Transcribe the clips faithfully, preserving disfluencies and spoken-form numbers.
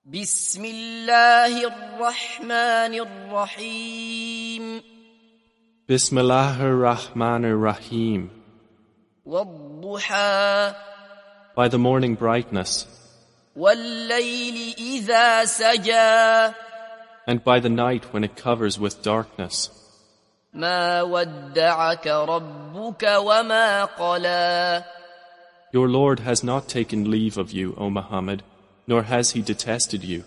بسم الله الرحمن الرحيم Bismillahir Rahmanir Rahim. والضحى By the morning brightness, والليل إذا سجى and by the night when it covers with darkness. ما ودعك ربك وما قلى Your Lord has not taken leave of you, O Muhammad, nor has He detested you.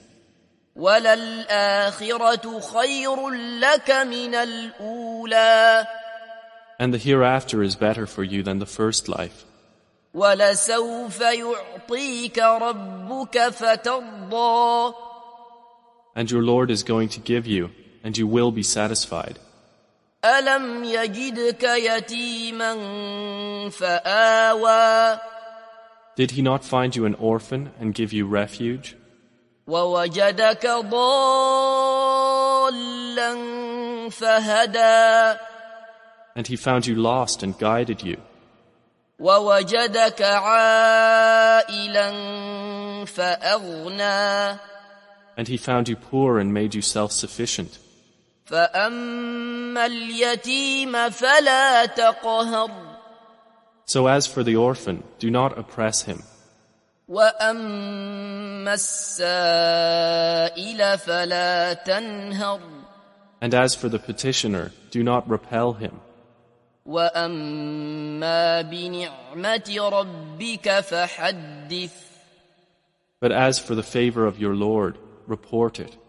وللآخرة خير لك من الأولى And the hereafter is better for you than the first life. ولسوف يعطيك ربك فترضى And your Lord is going to give you, and you will be satisfied. ألم يجدك يتيما فآوى Did He not find you an orphan and give you refuge? ووجدك ضالا فهدى And He found you lost and guided you. ووجدك عائلا فأغنى And He found you poor and made you self-sufficient. فأما اليتيم فلا تقهر So as for the orphan, do not oppress him. وأما السائل فلا تنهر And as for the petitioner, do not repel him. وأما بنعمة ربك فحدث But as for the favor of your Lord, report it.